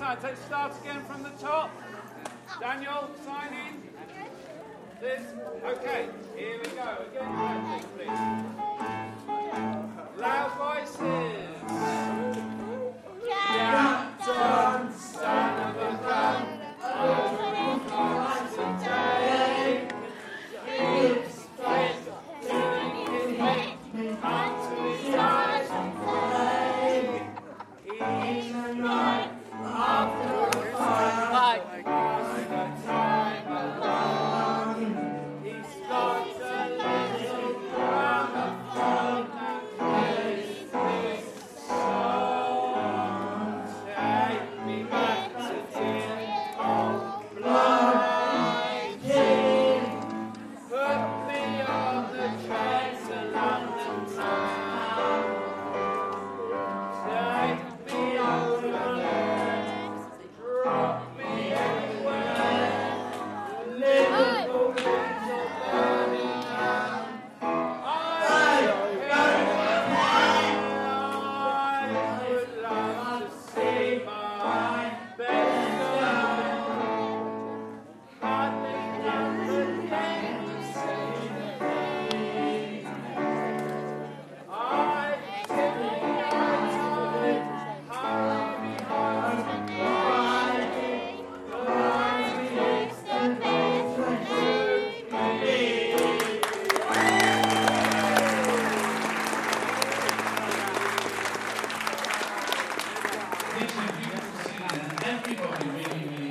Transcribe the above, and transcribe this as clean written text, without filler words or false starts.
times. Let's start again from the top. Daniel, sign in. This. Okay, here we go. Again, please. Loud voices. Captain, son of a gun, opening cars today. Keeps faith, doing his bit, unto his eyes and play. He's right after the fight, passing the time along. He's got a little gramophone and plays this song. Take me back to dear old Blighty. Put me on the train to London town. Take me over there, drop me anywhere. Liverpool is all burning down. I would love to see my best girl. Hardly done the game to see the day. I give me my time, hurry behind the Blighty. Blighty is the best to me. These are beautiful singers, and everybody really